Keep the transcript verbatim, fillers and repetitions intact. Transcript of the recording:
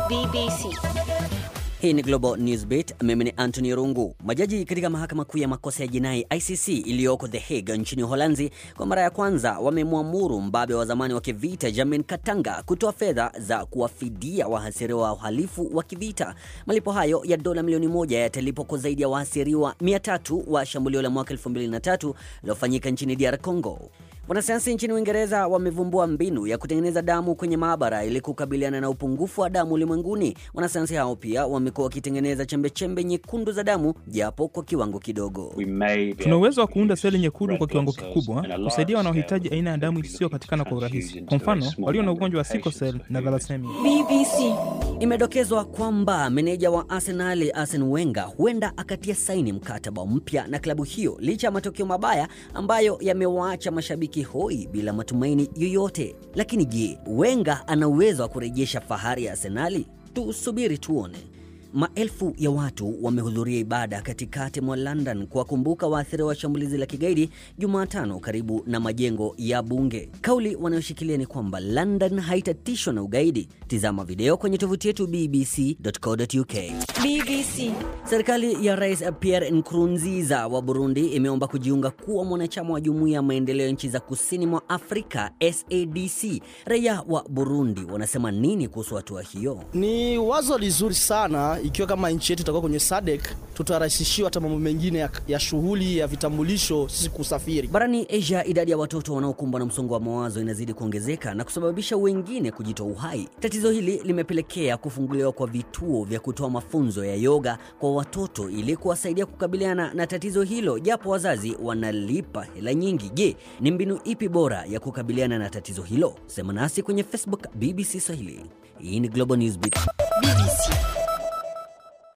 B B C. Hii ni Global Newsbeat, mimi ni Anthony Rungu. Majaji katika mahakama kuu ya makosa ya jinai I C C iliyoko The Hague nchini Uholanzi kwa mara ya kwanza wamemwamuru mbabe wa zamani wa kivita Jamin Katanga kutoa fedha za kuwafidia wahasiriwa wa uhalifu wa kivita. Malipo hayo ya dola milioni moja yatalipwa kwa zaidi ya wahasiriwa mia tatu wa shambulio la mwaka elfu mbili na tatu lilofanyika nchini D R Congo. Wanasayansi nchini Uingereza wamevumbua mbinu ya kutengeneza damu kwenye maabara ili kukabiliana na upungufu wa damu ulimwenguni. Wanasayansi hao pia wamekuwa wakitengeneza chembe-chembe nyekundu za damu japo kwa kiwango kidogo. Tuna uwezo wa kuunda seli nyekundu kwa kiwango kikubwa kusaidia wanaohitaji aina ya damu isiyopatikana kwa urahisi. Kwa mfano, walio na ugonjwa wa sickle cell na thalassemia. B B C. Imedokezwa kwamba meneja wa Arsenal Arsene Wenger huenda akatia saini mkataba mpya na klabu hiyo licha ya matokeo mabaya ambayo yamewaacha mashabiki hoi bila matumaini yoyote. Lakini je, Wenger ana uwezo wa kurejesha fahari ya Arsenal? Tusubiri tuone. Maelfu ya watu wamehudhuria ibada katikati mwa London kuwakumbuka waathiriwa wa shambulizi la kigaidi Jumatano karibu na majengo ya bunge. Kauli wanayoshikilia ni kwamba London haitatishwa na ugaidi. Tizama video kwenye tovuti yetu b b c dot co dot u k. B B C. Serikali ya Rais Pierre Nkurunziza wa Burundi imeomba kujiunga kuwa mwanachama wa Jumuiya ya Maendeleo nchi za Kusini mwa Afrika S A D C. Raia wa Burundi wanasema nini kuhusu hatua hiyo? Ni wazo lizuri sana. Ikiwa kama nchi yetu itakuwa kwenye S A D C, tutarahisishiwa hata mambo mengine ya, ya shughuli ya vitambulisho sisi kusafiri. Barani Asia, idadi ya watoto wanaokumbwa na msongo wa mawazo inazidi kuongezeka na kusababisha wengine kujitoa uhai. Tatizo hili limepelekea kufunguliwa kwa vituo vya kutoa mafunzo ya yoga kwa watoto ili kuwasaidia kukabiliana na tatizo hilo, japo wazazi wanalipa hela nyingi. Je, ni mbinu ipi bora ya kukabiliana na tatizo hilo? Sema nasi kwenye Facebook B B C Swahili. Hii ni Global Newsbeat. B B C.